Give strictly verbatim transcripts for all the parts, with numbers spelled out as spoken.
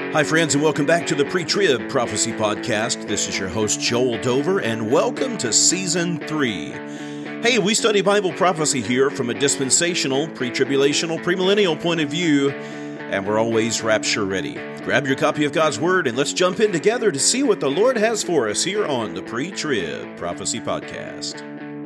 Hi, friends, and welcome back to the Pre-Trib Prophecy Podcast. This is your host, Joel Dover, and welcome to Season three. Hey, we study Bible prophecy here from a dispensational, pre-tribulational, premillennial point of view, and we're always rapture ready. Grab your copy of God's Word, and let's jump in together to see what the Lord has for us here on the Pre-Trib Prophecy Podcast.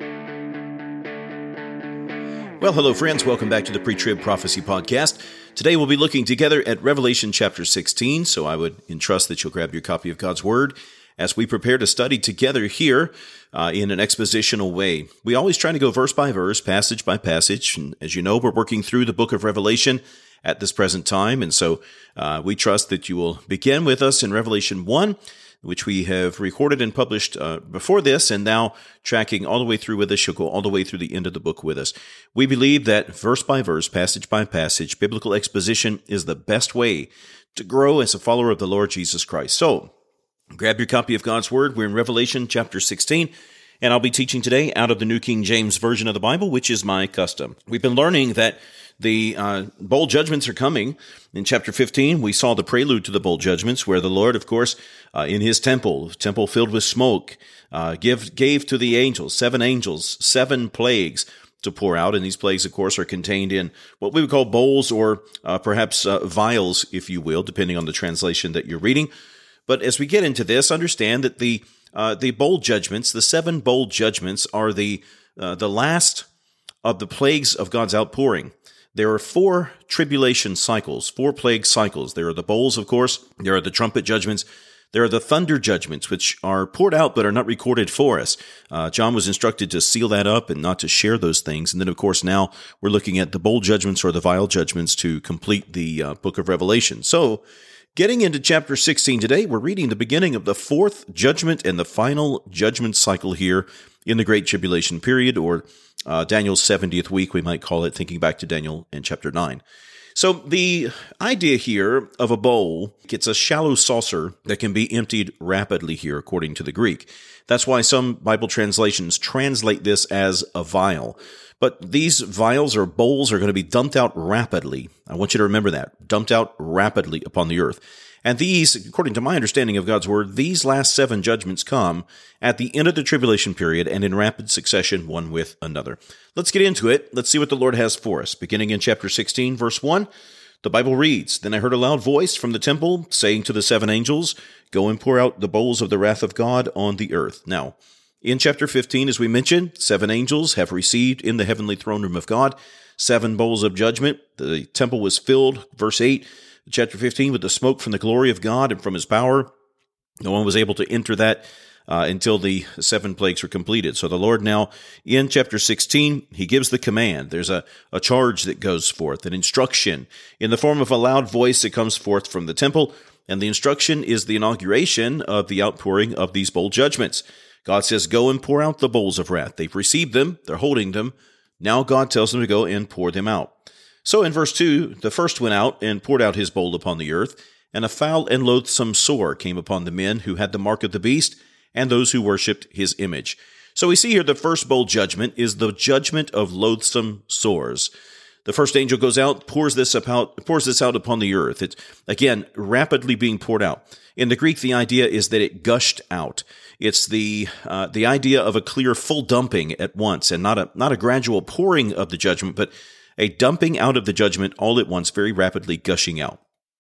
Well, hello, friends. Welcome back to the Pre-Trib Prophecy Podcast. Today, we'll be looking together at Revelation chapter sixteen, so I would entrust that you'll grab your copy of God's Word as we prepare to study together here uh, in an expositional way. We always try to go verse by verse, passage by passage, and as you know, we're working through the book of Revelation at this present time, and so uh, we trust that you will begin with us in Revelation one, which we have recorded and published uh, before this, and now tracking all the way through with us. You'll go all the way through the end of the book with us. We believe that verse by verse, passage by passage, biblical exposition is the best way to grow as a follower of the Lord Jesus Christ. So, grab your copy of God's Word. We're in Revelation chapter sixteen, and I'll be teaching today out of the New King James Version of the Bible, which is my custom. We've been learning that the uh, bowl judgments are coming. In chapter fifteen, we saw the prelude to the bowl judgments, where the Lord, of course, uh, in his temple, temple filled with smoke, uh, give, gave to the angels, seven angels, seven plagues to pour out. And these plagues, of course, are contained in what we would call bowls or uh, perhaps uh, vials, if you will, depending on the translation that you're reading. But as we get into this, understand that the uh, the bowl judgments, the seven bowl judgments, are the uh, the last of the plagues of God's outpouring. There are four tribulation cycles, four plague cycles. There are the bowls, of course. There are the trumpet judgments. There are the thunder judgments, which are poured out but are not recorded for us. Uh, John was instructed to seal that up and not to share those things. And then, of course, now we're looking at the bowl judgments or the vial judgments to complete the uh, book of Revelation. So, getting into chapter sixteen today, we're reading the beginning of the fourth judgment and the final judgment cycle here in the Great Tribulation period, or uh, Daniel's seventieth week, we might call it, thinking back to Daniel in chapter nine. So the idea here of a bowl, it's a shallow saucer that can be emptied rapidly here, according to the Greek. That's why some Bible translations translate this as a vial. But these vials or bowls are going to be dumped out rapidly. I want you to remember that, dumped out rapidly upon the earth. And these, according to my understanding of God's Word, these last seven judgments come at the end of the tribulation period and in rapid succession, one with another. Let's get into it. Let's see what the Lord has for us. Beginning in chapter sixteen, verse one, the Bible reads, "Then I heard a loud voice from the temple saying to the seven angels, 'Go and pour out the bowls of the wrath of God on the earth.'" Now, in chapter fifteen, as we mentioned, seven angels have received in the heavenly throne room of God seven bowls of judgment. The temple was filled, verse eight, chapter fifteen, with the smoke from the glory of God and from his power. No one was able to enter that uh, until the seven plagues were completed. So the Lord now, in chapter sixteen, he gives the command. There's a, a charge that goes forth, an instruction in the form of a loud voice that comes forth from the temple. And the instruction is the inauguration of the outpouring of these bowl judgments. God says, "Go and pour out the bowls of wrath." They've received them. They're holding them. Now God tells them to go and pour them out. So in verse two, the first went out and poured out his bowl upon the earth, and a foul and loathsome sore came upon the men who had the mark of the beast and those who worshipped his image. So we see here the first bowl judgment is the judgment of loathsome sores. The first angel goes out, pours this out, pours this out upon the earth. It's, again, rapidly being poured out. In the Greek, the idea is that it gushed out. It's the uh, the idea of a clear, full dumping at once, and not a not a gradual pouring of the judgment, but a dumping out of the judgment all at once, very rapidly gushing out.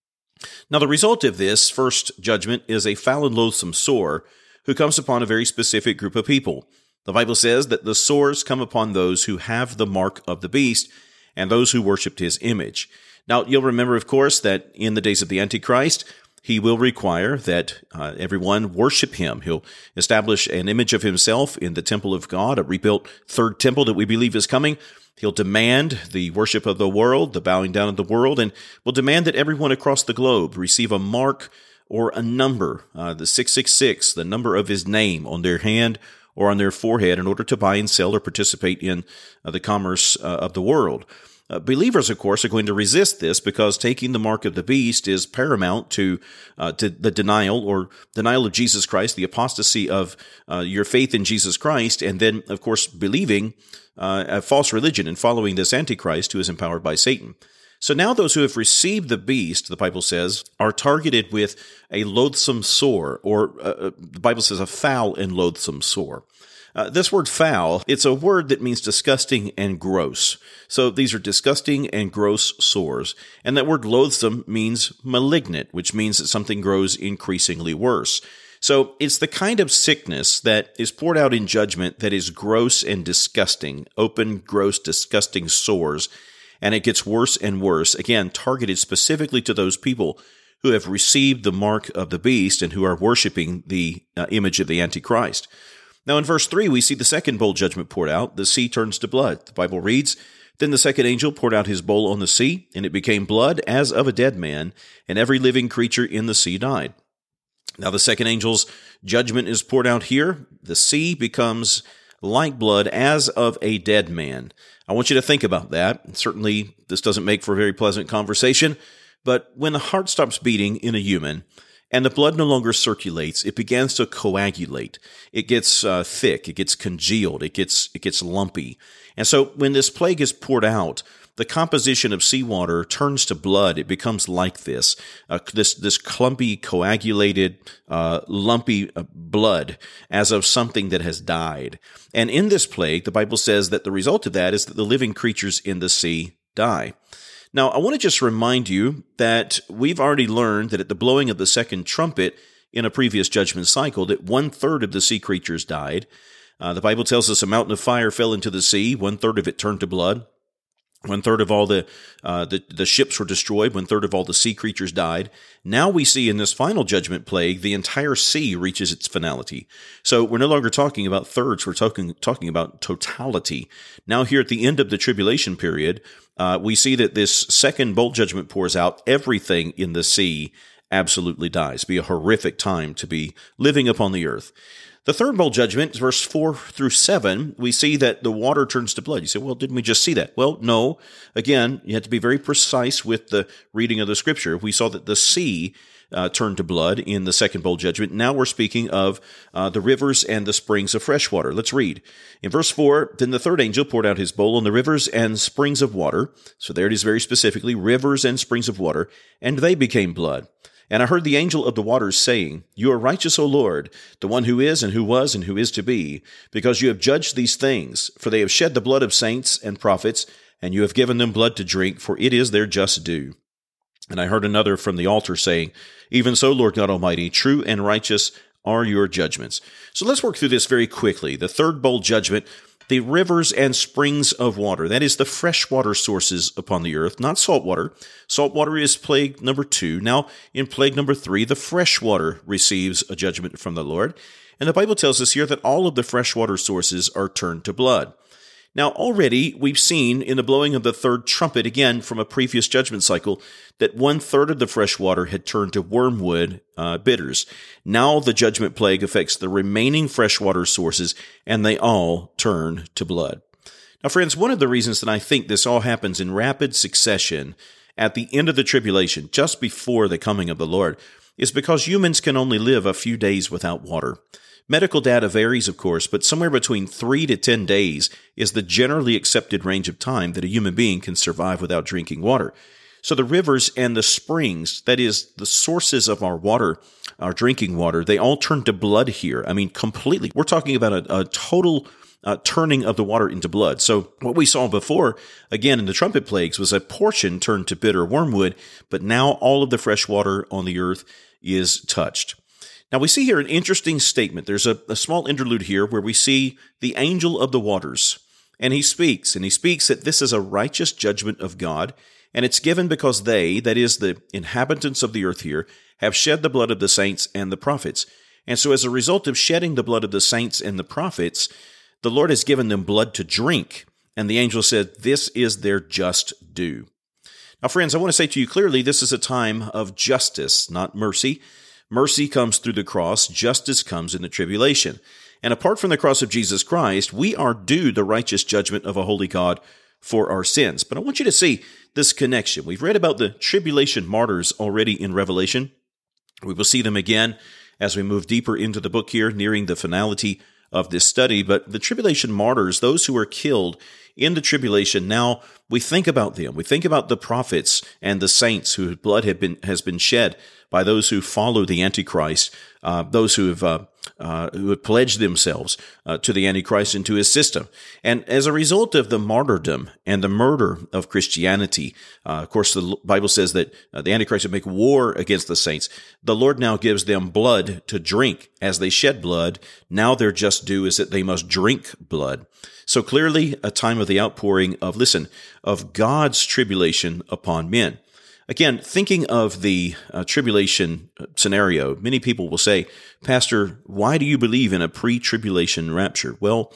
Now, the result of this first judgment is a foul and loathsome sore who comes upon a very specific group of people. The Bible says that the sores come upon those who have the mark of the beast and those who worshipped his image. Now, you'll remember, of course, that in the days of the Antichrist, he will require that uh, everyone worship him. He'll establish an image of himself in the temple of God, a rebuilt third temple that we believe is coming. He'll demand the worship of the world, the bowing down of the world, and will demand that everyone across the globe receive a mark or a number, uh, the six six six, the number of his name on their hand or on their forehead in order to buy and sell or participate in uh, the commerce uh, of the world. Uh, believers, of course, are going to resist this because taking the mark of the beast is paramount to uh, to the denial or denial of Jesus Christ, the apostasy of uh, your faith in Jesus Christ, and then, of course, believing uh, a false religion and following this Antichrist who is empowered by Satan. So now those who have received the beast, the Bible says, are targeted with a loathsome sore, or uh, the Bible says a foul and loathsome sore. Uh, this word foul, it's a word that means disgusting and gross. So these are disgusting and gross sores. And that word loathsome means malignant, which means that something grows increasingly worse. So it's the kind of sickness that is poured out in judgment that is gross and disgusting, open, gross, disgusting sores. And it gets worse and worse, again, targeted specifically to those people who have received the mark of the beast and who are worshiping the uh, image of the Antichrist. Now, in verse three, we see the second bowl judgment poured out. The sea turns to blood. The Bible reads, "Then the second angel poured out his bowl on the sea, and it became blood as of a dead man, and every living creature in the sea died." Now, the second angel's judgment is poured out here. The sea becomes like blood as of a dead man. I want you to think about that. Certainly, this doesn't make for a very pleasant conversation, but when the heart stops beating in a human, and the blood no longer circulates, it begins to coagulate. It gets uh, thick, it gets congealed, it gets it gets lumpy. And so when this plague is poured out, the composition of seawater turns to blood. It becomes like this, uh, this this clumpy, coagulated, uh, lumpy uh, blood as of something that has died. And in this plague, the Bible says that the result of that is that the living creatures in the sea die. Now, I want to just remind you that we've already learned that at the blowing of the second trumpet in a previous judgment cycle, that one-third of the sea creatures died. Uh, the Bible tells us a mountain of fire fell into the sea. One-third of it turned to blood. One-third of all the, uh, the the ships were destroyed. One-third of all the sea creatures died. Now we see in this final judgment plague, the entire sea reaches its finality. So we're no longer talking about thirds. We're talking talking about totality. Now here at the end of the tribulation period, uh, we see that this second bowl judgment pours out. Everything in the sea absolutely dies. It'd be a horrific time to be living upon the earth. The third bowl judgment, verse four through seven, we see that the water turns to blood. You say, well, didn't we just see that? Well, no. Again, you have to be very precise with the reading of the scripture. We saw that the sea uh, turned to blood in the second bowl judgment. Now we're speaking of uh, the rivers and the springs of fresh water. Let's read. In verse four, "Then the third angel poured out his bowl on the rivers and springs of water." So there it is very specifically, rivers and springs of water, "and they became blood. And I heard the angel of the waters saying, You are righteous, O Lord, the one who is and who was and who is to be, because you have judged these things, for they have shed the blood of saints and prophets, and you have given them blood to drink, for it is their just due. And I heard another from the altar saying, Even so, Lord God Almighty, true and righteous are your judgments." So let's work through this very quickly. The third bowl judgment, the rivers and springs of water. That is the freshwater sources upon the earth, not salt water. Salt water is plague number two. Now, in plague number three, the freshwater receives a judgment from the Lord. And the Bible tells us here that all of the freshwater sources are turned to blood. Now, already we've seen in the blowing of the third trumpet, again from a previous judgment cycle, that one-third of the fresh water had turned to wormwood uh, bitters. Now the judgment plague affects the remaining freshwater sources, and they all turn to blood. Now, friends, one of the reasons that I think this all happens in rapid succession at the end of the tribulation, just before the coming of the Lord, is because humans can only live a few days without water. Medical data varies, of course, but somewhere between three to ten days is the generally accepted range of time that a human being can survive without drinking water. So the rivers and the springs, that is, the sources of our water, our drinking water, they all turn to blood here. I mean, completely. We're talking about a, a total uh, turning of the water into blood. So what we saw before, again, in the trumpet plagues, was a portion turned to bitter wormwood, but now all of the fresh water on the earth is touched. Now, we see here an interesting statement. There's a, a small interlude here where we see the angel of the waters, and he speaks, and he speaks that this is a righteous judgment of God, and it's given because they, that is, the inhabitants of the earth here, have shed the blood of the saints and the prophets. And so as a result of shedding the blood of the saints and the prophets, the Lord has given them blood to drink, and the angel said, this is their just due. Now, friends, I want to say to you clearly, this is a time of justice, not mercy. Mercy comes through the cross. Justice comes in the tribulation. And apart from the cross of Jesus Christ, we are due the righteous judgment of a holy God for our sins. But I want you to see this connection. We've read about the tribulation martyrs already in Revelation. We will see them again as we move deeper into the book here, nearing the finality of this study. But the tribulation martyrs, those who are killed in the tribulation, now we think about them. We think about the prophets and the saints whose blood have been, has been shed by those who follow the Antichrist, uh, those who have uh, uh, who have pledged themselves uh, to the Antichrist and to his system. And as a result of the martyrdom and the murder of Christianity, uh, of course, the Bible says that uh, the Antichrist would make war against the saints. The Lord now gives them blood to drink. As they shed blood, now their just due is that they must drink blood. So clearly a time of the outpouring of, listen, of God's tribulation upon men. Again, thinking of the uh, tribulation scenario, many people will say, Pastor, why do you believe in a pre-tribulation rapture? Well,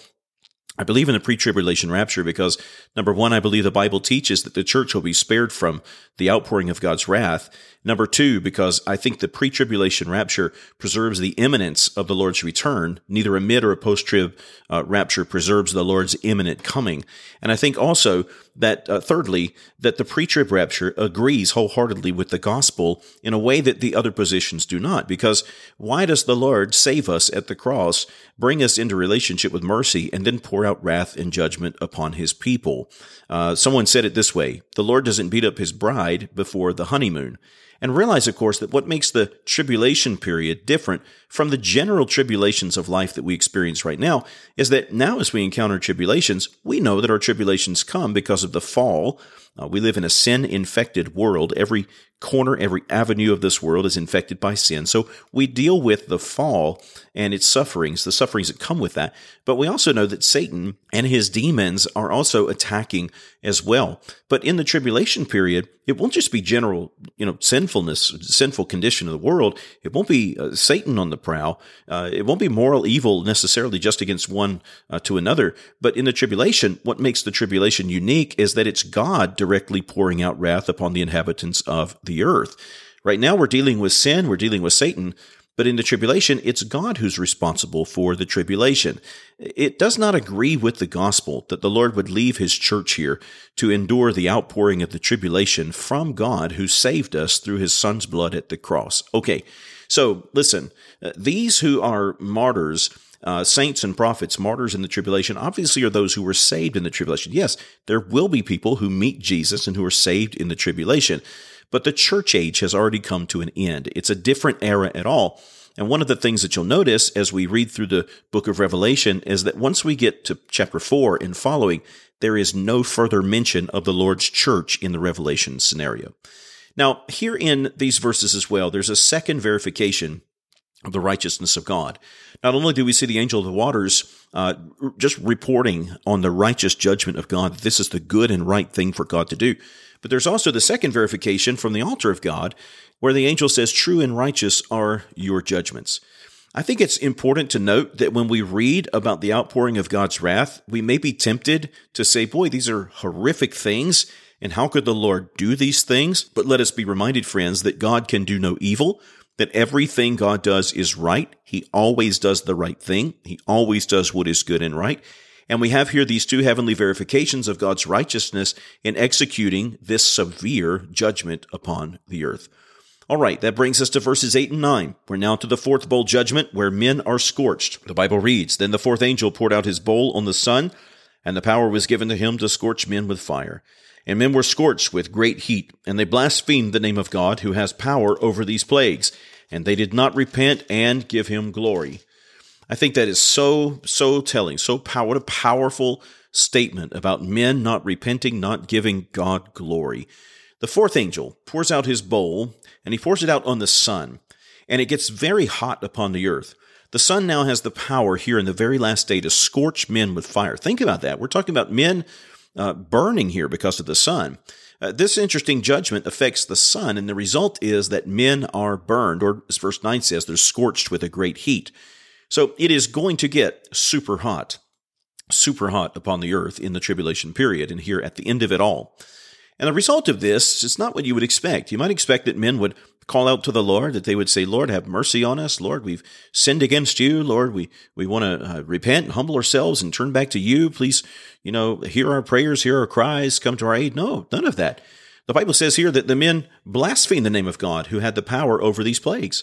I believe in a pre-tribulation rapture because, number one, I believe the Bible teaches that the church will be spared from the outpouring of God's wrath. Number two, because I think the pre-tribulation rapture preserves the imminence of the Lord's return. Neither a mid or a post-trib uh, rapture preserves the Lord's imminent coming. And I think also that, uh, thirdly, that the pre-trib rapture agrees wholeheartedly with the gospel in a way that the other positions do not. Because why does the Lord save us at the cross, bring us into relationship with mercy, and then pour out wrath and judgment upon his people? Uh, someone said it this way: the Lord doesn't beat up his bride before the honeymoon. And realize, of course, that what makes the tribulation period different from the general tribulations of life that we experience right now is that now as we encounter tribulations, we know that our tribulations come because of the fall. Uh, we live in a sin-infected world. Every corner, every avenue of this world is infected by sin. So we deal with the fall and its sufferings, the sufferings that come with that. But we also know that Satan and his demons are also attacking as well. But in the tribulation period, it won't just be general, you know, sinfulness, sinful condition of the world. It won't be uh, Satan on the prowl. Uh, it won't be moral evil necessarily just against one uh, to another. But in the tribulation, what makes the tribulation unique is that it's God directly pouring out wrath upon the inhabitants of the earth. Right now, we're dealing with sin, we're dealing with Satan, but in the tribulation, it's God who's responsible for the tribulation. It does not agree with the gospel that the Lord would leave his church here to endure the outpouring of the tribulation from God who saved us through his son's blood at the cross. Okay, so listen, these who are martyrs, Uh, saints and prophets, martyrs in the tribulation, obviously are those who were saved in the tribulation. Yes, there will be people who meet Jesus and who are saved in the tribulation, but the church age has already come to an end. It's a different era at all. And one of the things that you'll notice as we read through the book of Revelation is that once we get to chapter four and following, there is no further mention of the Lord's church in the Revelation scenario. Now, here in these verses as well, there's a second verification of the righteousness of God. Not only do we see the angel of the waters uh, just reporting on the righteous judgment of God, that this is the good and right thing for God to do, but there's also the second verification from the altar of God, where the angel says, true and righteous are your judgments. I think it's important to note that when we read about the outpouring of God's wrath, we may be tempted to say, boy, these are horrific things, and how could the Lord do these things? But let us be reminded, friends, that God can do no evil, that everything God does is right. He always does the right thing. He always does what is good and right. And we have here these two heavenly verifications of God's righteousness in executing this severe judgment upon the earth. All right, that brings us to verses eight and nine. We're now to the fourth bowl judgment where men are scorched. The Bible reads, Then the fourth angel poured out his bowl on the sun, and the power was given to him to scorch men with fire. And men were scorched with great heat, and they blasphemed the name of God who has power over these plagues, and they did not repent and give him glory. I think that is so, so telling, so power, what a powerful statement about men not repenting, not giving God glory. The fourth angel pours out his bowl, and he pours it out on the sun, and it gets very hot upon the earth. The sun now has the power here in the very last day to scorch men with fire. Think about that. We're talking about men uh, burning here because of the sun. Uh, this interesting judgment affects the sun, and the result is that men are burned, or as verse nine says, they're scorched with a great heat. So it is going to get super hot, super hot upon the earth in the tribulation period, and here at the end of it all. And the result of this is not what you would expect. You might expect that men would call out to the Lord, that they would say, Lord, have mercy on us. Lord, we've sinned against you. Lord, we, we want to uh, repent and humble ourselves and turn back to you. Please, you know, hear our prayers, hear our cries, come to our aid. No, none of that. The Bible says here that the men blaspheme the name of God who had the power over these plagues.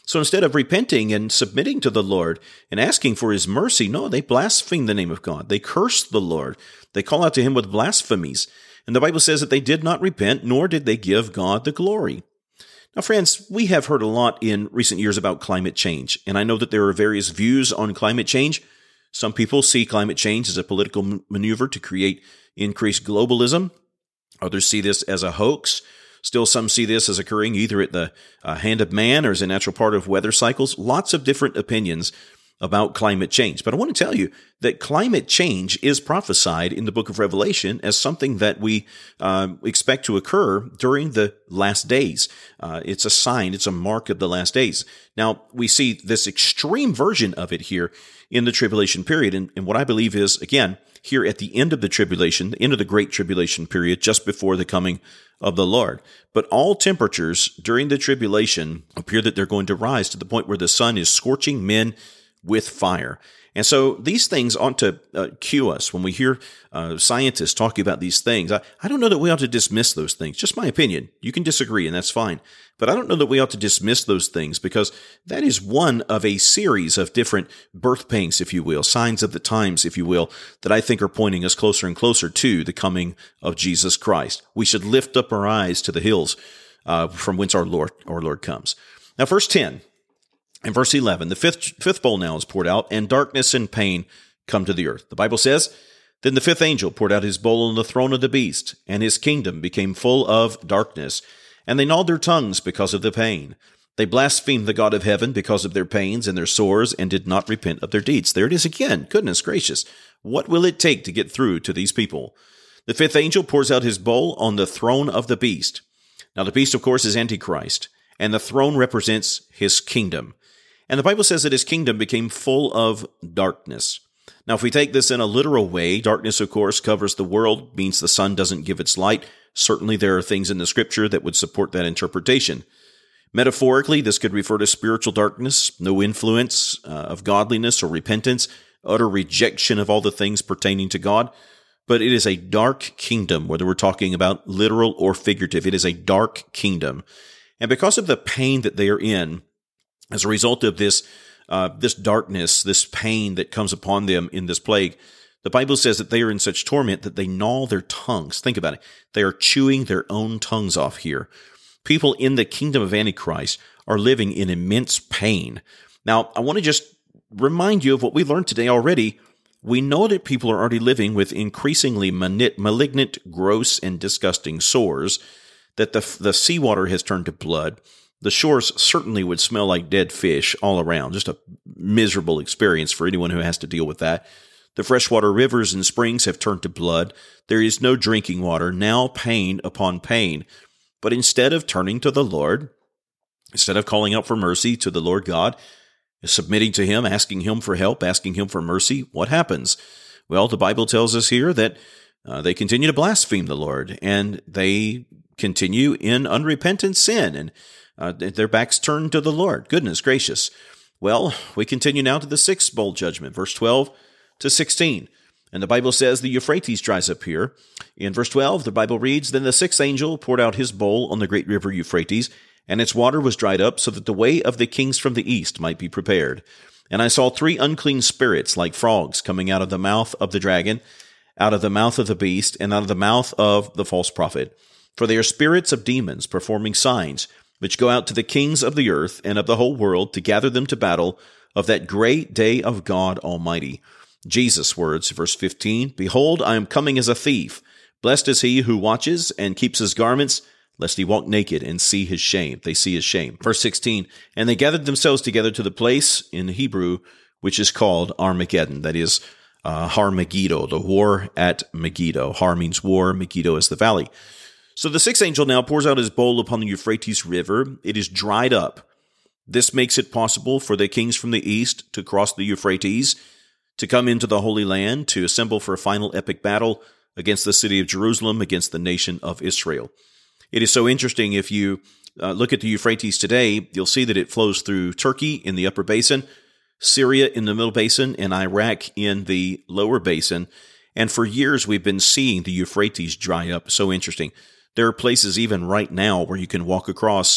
So instead of repenting and submitting to the Lord and asking for his mercy, no, they blaspheme the name of God. They curse the Lord. They call out to him with blasphemies. And the Bible says that they did not repent, nor did they give God the glory. Now, friends, we have heard a lot in recent years about climate change, and I know that there are various views on climate change. Some people see climate change as a political maneuver to create increased globalism. Others see this as a hoax. Still, some see this as occurring either at the uh, hand of man or as a natural part of weather cycles. Lots of different opinions about climate change. But I want to tell you that climate change is prophesied in the book of Revelation as something that we uh, expect to occur during the last days. Uh, it's a sign, it's a mark of the last days. Now, we see this extreme version of it here in the tribulation period. And, and what I believe is, again, here at the end of the tribulation, the end of the great tribulation period, just before the coming of the Lord. But all temperatures during the tribulation appear that they're going to rise to the point where the sun is scorching men with fire. And so these things ought to uh, cue us when we hear uh, scientists talking about these things. I, I don't know that we ought to dismiss those things. Just my opinion. You can disagree, and that's fine. But I don't know that we ought to dismiss those things because that is one of a series of different birth pangs, if you will, signs of the times, if you will, that I think are pointing us closer and closer to the coming of Jesus Christ. We should lift up our eyes to the hills uh, from whence our Lord, our Lord comes. Now, verse ten. In verse eleven, the fifth, fifth bowl now is poured out, and darkness and pain come to the earth. The Bible says, Then the fifth angel poured out his bowl on the throne of the beast, and his kingdom became full of darkness. And they gnawed their tongues because of the pain. They blasphemed the God of heaven because of their pains and their sores, and did not repent of their deeds. There it is again. Goodness gracious. What will it take to get through to these people? The fifth angel pours out his bowl on the throne of the beast. Now the beast, of course, is Antichrist, and the throne represents his kingdom. And the Bible says that his kingdom became full of darkness. Now, if we take this in a literal way, darkness, of course, covers the world, means the sun doesn't give its light. Certainly, there are things in the Scripture that would support that interpretation. Metaphorically, this could refer to spiritual darkness, no influence uh, of godliness or repentance, utter rejection of all the things pertaining to God. But it is a dark kingdom, whether we're talking about literal or figurative. It is a dark kingdom. And because of the pain that they are in, as a result of this uh, this darkness, this pain that comes upon them in this plague, the Bible says that they are in such torment that they gnaw their tongues. Think about it. They are chewing their own tongues off here. People in the kingdom of Antichrist are living in immense pain. Now, I want to just remind you of what we learned today already. We know that people are already living with increasingly malignant, gross, and disgusting sores, that the, the seawater has turned to blood. The shores certainly would smell like dead fish all around, just a miserable experience for anyone who has to deal with that. The freshwater rivers and springs have turned to blood. There is no drinking water, now pain upon pain. But instead of turning to the Lord, instead of calling out for mercy to the Lord God, submitting to Him, asking Him for help, asking Him for mercy, what happens? Well, the Bible tells us here that uh, they continue to blaspheme the Lord, and they continue in unrepentant sin, and Uh, their backs turned to the Lord. Goodness gracious. Well, we continue now to the sixth bowl judgment, verse twelve to sixteen. And the Bible says the Euphrates dries up here. In verse twelve, the Bible reads, Then the sixth angel poured out his bowl on the great river Euphrates, and its water was dried up, so that the way of the kings from the east might be prepared. And I saw three unclean spirits like frogs coming out of the mouth of the dragon, out of the mouth of the beast, and out of the mouth of the false prophet. For they are spirits of demons performing signs, which go out to the kings of the earth and of the whole world to gather them to battle of that great day of God Almighty. Jesus' words, verse fifteen, Behold, I am coming as a thief. Blessed is he who watches and keeps his garments, lest he walk naked and see his shame. They see his shame. Verse sixteen, And they gathered themselves together to the place in Hebrew, which is called Armageddon. That is, uh, Har Megiddo, the war at Megiddo. Har means war, Megiddo is the valley. So the sixth angel now pours out his bowl upon the Euphrates River. It is dried up. This makes it possible for the kings from the east to cross the Euphrates, to come into the Holy Land, to assemble for a final epic battle against the city of Jerusalem, against the nation of Israel. It is so interesting. If you uh, look at the Euphrates today, you'll see that it flows through Turkey in the upper basin, Syria in the middle basin, and Iraq in the lower basin. And for years, we've been seeing the Euphrates dry up. So interesting. There are places even right now where you can walk across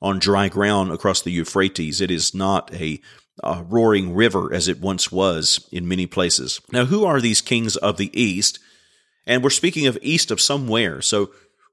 on dry ground across the Euphrates. It is not a, a roaring river as it once was in many places. Now, who are these kings of the east? And we're speaking of east of somewhere. So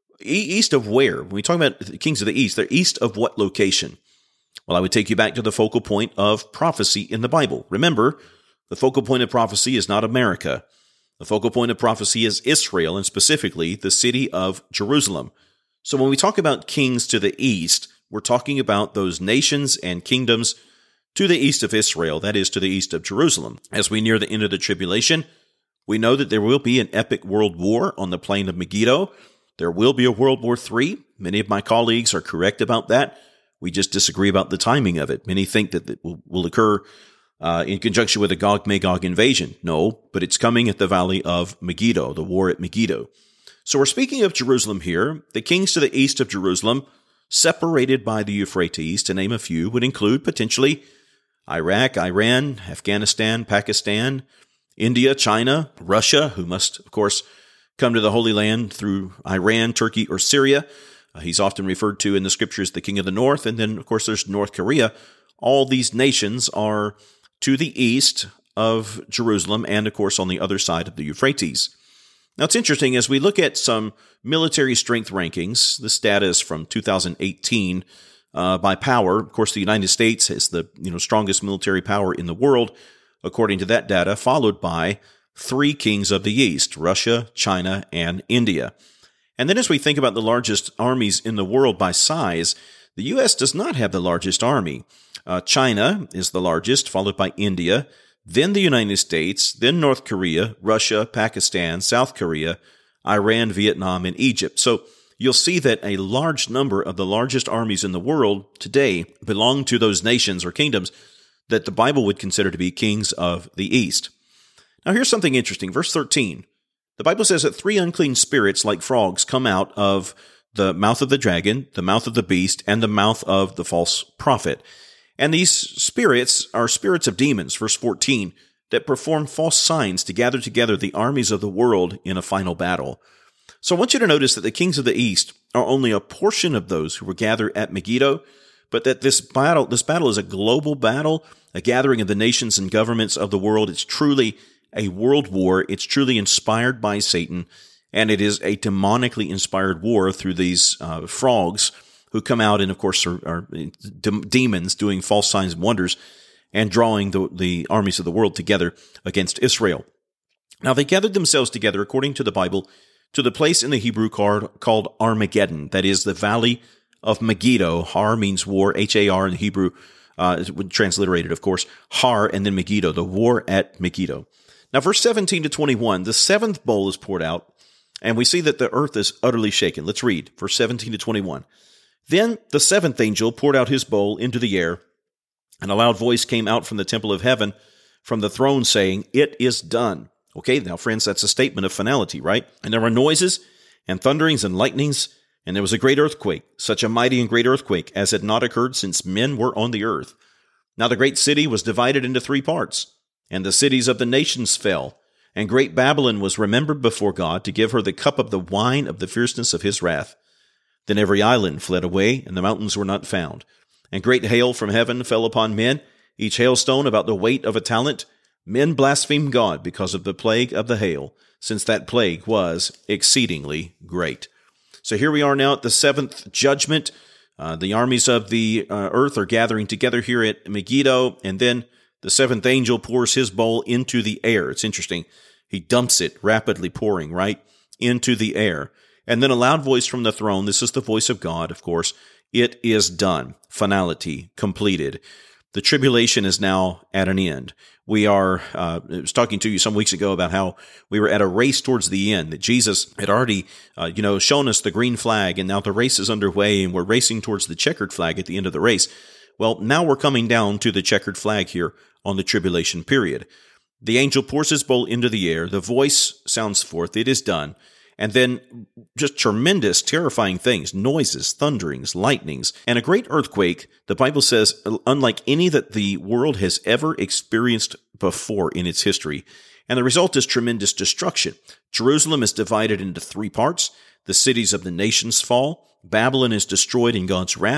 east of where? When we talk about the kings of the east, they're east of what location? Well, I would take you back to the focal point of prophecy in the Bible. Remember, the focal point of prophecy is not America. The focal point of prophecy is Israel, and specifically the city of Jerusalem. So when we talk about kings to the east, we're talking about those nations and kingdoms to the east of Israel, that is, to the east of Jerusalem. As we near the end of the tribulation, we know that there will be an epic world war on the plain of Megiddo. There will be a World War Three. Many of my colleagues are correct about that. We just disagree about the timing of it. Many think that it will, will occur uh, in conjunction with the Gog-Magog invasion. No, but it's coming at the valley of Megiddo, the war at Megiddo. So we're speaking of Jerusalem here. The kings to the east of Jerusalem, separated by the Euphrates, to name a few, would include potentially Iraq, Iran, Afghanistan, Pakistan, India, China, Russia, who must, of course, come to the Holy Land through Iran, Turkey, or Syria. Uh, he's often referred to in the scriptures the king of the north. And then, of course, there's North Korea. All these nations are to the east of Jerusalem and, of course, on the other side of the Euphrates. Now, it's interesting, as we look at some military strength rankings, this data is from two thousand eighteen uh, by power. Of course, the United States is the you know strongest military power in the world, according to that data, followed by three kings of the east, Russia, China, and India. And then as we think about the largest armies in the world by size, the U S does not have the largest army. Uh, China is the largest, followed by India, then the United States, then North Korea, Russia, Pakistan, South Korea, Iran, Vietnam, and Egypt. So you'll see that a large number of the largest armies in the world today belong to those nations or kingdoms that the Bible would consider to be kings of the east. Now here's something interesting. Verse thirteen. The Bible says that three unclean spirits like frogs come out of the mouth of the dragon, the mouth of the beast, and the mouth of the false prophet. And these spirits are spirits of demons, verse fourteen, that perform false signs to gather together the armies of the world in a final battle. So I want you to notice that the kings of the east are only a portion of those who were gathered at Megiddo, but that this battle, this battle is a global battle, a gathering of the nations and governments of the world. It's truly a world war. It's truly inspired by Satan, and it is a demonically inspired war through these uh, frogs who come out and, of course, are, are de- demons doing false signs and wonders and drawing the, the armies of the world together against Israel. Now, they gathered themselves together, according to the Bible, to the place in the Hebrew card called Armageddon, that is the valley of Megiddo. Har means war, H A R in Hebrew, uh, transliterated, of course, Har, and then Megiddo, the war at Megiddo. Now, verse seventeen to twenty-one, the seventh bowl is poured out, and we see that the earth is utterly shaken. Let's read, verse seventeen to twenty-one. Then the seventh angel poured out his bowl into the air, and a loud voice came out from the temple of heaven, from the throne, saying, "It is done." Okay, now, friends, that's a statement of finality, right? And there were noises and thunderings and lightnings, and there was a great earthquake, such a mighty and great earthquake as had not occurred since men were on the earth. Now the great city was divided into three parts, and the cities of the nations fell, and great Babylon was remembered before God to give her the cup of the wine of the fierceness of his wrath. Then every island fled away, and the mountains were not found. And great hail from heaven fell upon men, each hailstone about the weight of a talent. Men blasphemed God because of the plague of the hail, since that plague was exceedingly great. So here we are now at the seventh judgment. Uh, the armies of the uh, earth are gathering together here at Megiddo, and then the seventh angel pours his bowl into the air. It's interesting. He dumps it, rapidly pouring, right, into the air. And then a loud voice from the throne, this is the voice of God, of course, "It is done." Finality, completed. The tribulation is now at an end. We are, uh, I was talking to you some weeks ago about how we were at a race towards the end, that Jesus had already, uh, you know, shown us the green flag, and now the race is underway, and we're racing towards the checkered flag at the end of the race. Well, now we're coming down to the checkered flag here on the tribulation period. The angel pours his bowl into the air. The voice sounds forth, "It is done." And then just tremendous, terrifying things, noises, thunderings, lightnings, and a great earthquake, the Bible says, unlike any that the world has ever experienced before in its history. And the result is tremendous destruction. Jerusalem is divided into three parts. The cities of the nations fall. Babylon is destroyed in God's wrath.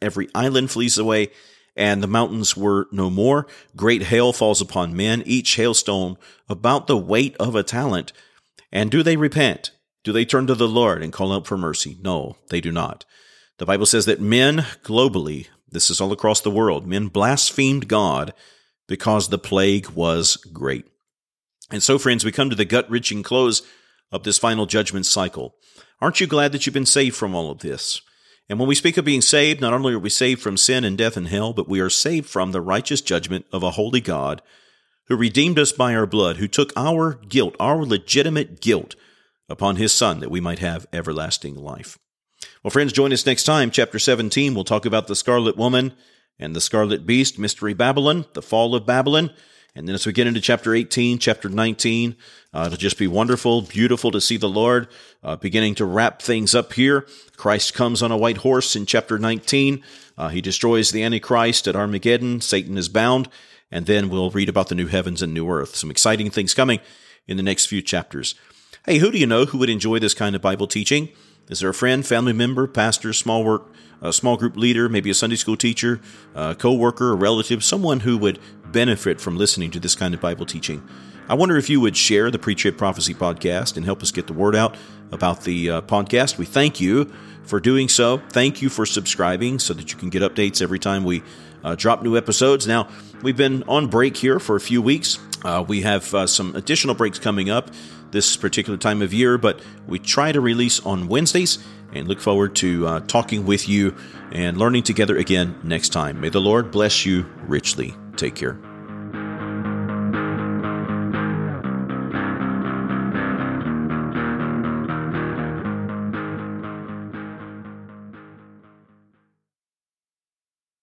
every island flees away, and the mountains were no more. Great hail falls upon men, each hailstone about the weight of a talent. And do they repent? Do they turn to the Lord and call out for mercy? No, they do not. The Bible says that men globally, this is all across the world, men blasphemed God because the plague was great. And so, friends, we come to the gut-wrenching close of this final judgment cycle. Aren't you glad that you've been saved from all of this? And when we speak of being saved, not only are we saved from sin and death and hell, but we are saved from the righteous judgment of a holy God who redeemed us by our blood, who took our guilt, our legitimate guilt, upon his Son that we might have everlasting life. Well, friends, join us next time. Chapter seventeen, we'll talk about the Scarlet Woman and the Scarlet Beast, Mystery Babylon, the fall of Babylon. And then as we get into chapter eighteen, chapter nineteen, uh, it'll just be wonderful, beautiful to see the Lord uh, beginning to wrap things up here. Christ comes on a white horse in chapter nineteen. Uh, he destroys the Antichrist at Armageddon. Satan is bound. And then we'll read about the new heavens and new earth. Some exciting things coming in the next few chapters. Hey, who do you know who would enjoy this kind of Bible teaching? Is there a friend, family member, pastor, small work, a small group leader, maybe a Sunday school teacher, a co-worker, a relative, someone who would benefit from listening to this kind of Bible teaching? I wonder if you would share the Pre-Trib Prophecy Podcast and help us get the word out about the uh, podcast. We thank you for doing so. Thank you for subscribing so that you can get updates every time we uh, drop new episodes. Now, we've been on break here for a few weeks. Uh, we have uh, some additional breaks coming up this particular time of year, but we try to release on Wednesdays and look forward to uh, talking with you and learning together again next time. May the Lord bless you richly. Take care.